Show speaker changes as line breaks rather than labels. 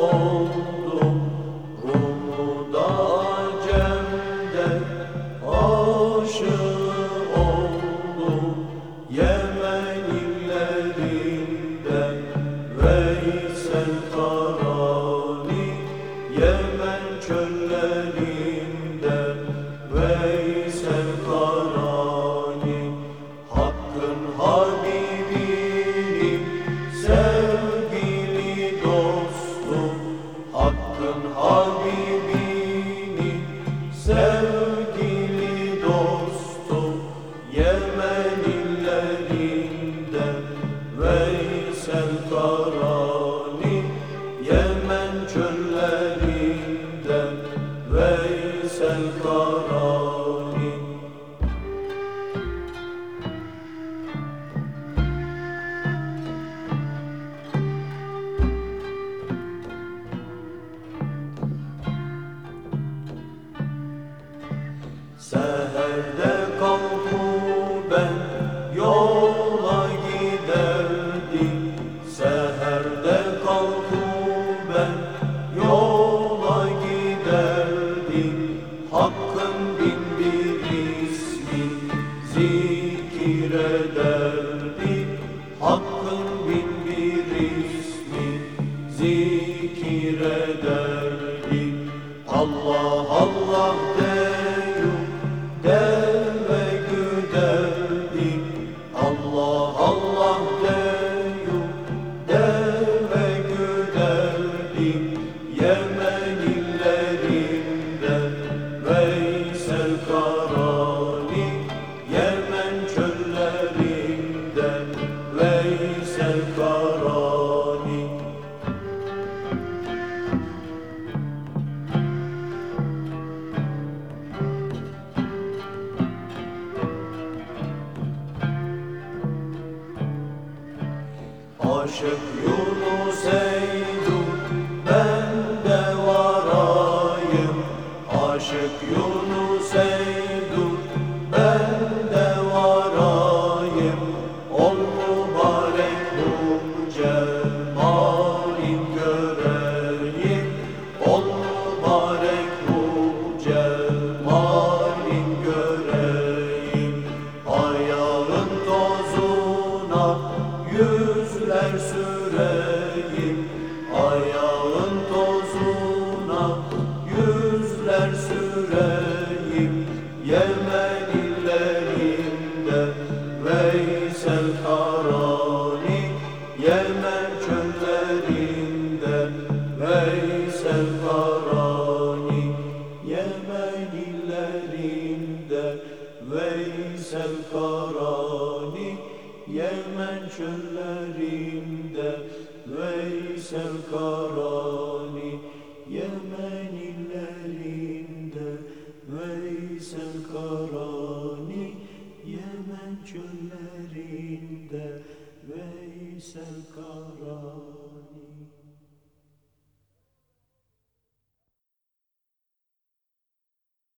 oldum, Rum'u da Cem'de aşık oldum. Yemen illerinden Veysel Karani, Yemen çöllerinden Veysel Karani. Hakkın Habibini sevgili dostum, Hakkın Habibini sevgili dostum. Yemen illerinden Veysel Karani, Yemen çöllerinden Veysel Karani. Seherde kalkıp ben yola giderdim, Seherde kalkıp ben yola giderdim. Hakkın bin bir ismi zikrederdim, Hakkın bin bir ismi zikrederdim. Allah Allah deyip deve güderdim, Allah Allah deyip deve güderdim. Yemen illerinden Veysel Karani, Yemen çöllerinden Veysel Karani. Aşık Yunus Eydun ben de varayım, Aşık Yunus Eydun ben de varayım. Ol mübarek bu cemalin göreyim, Ol mübarek bu cemalin göreyim. Ayağın tozuna yüzler süreyim, ayağın tozuna yüzler süreyim. Yemen illerinde Veysel Karani, Yemen çöllerinde Veysel Karani. Yemen illerinde Veysel Karani, Yemen çöllerinde Veysel Karani. Yemen illerinde Veysel Karani, Yemen çöllerinde Veysel Karani.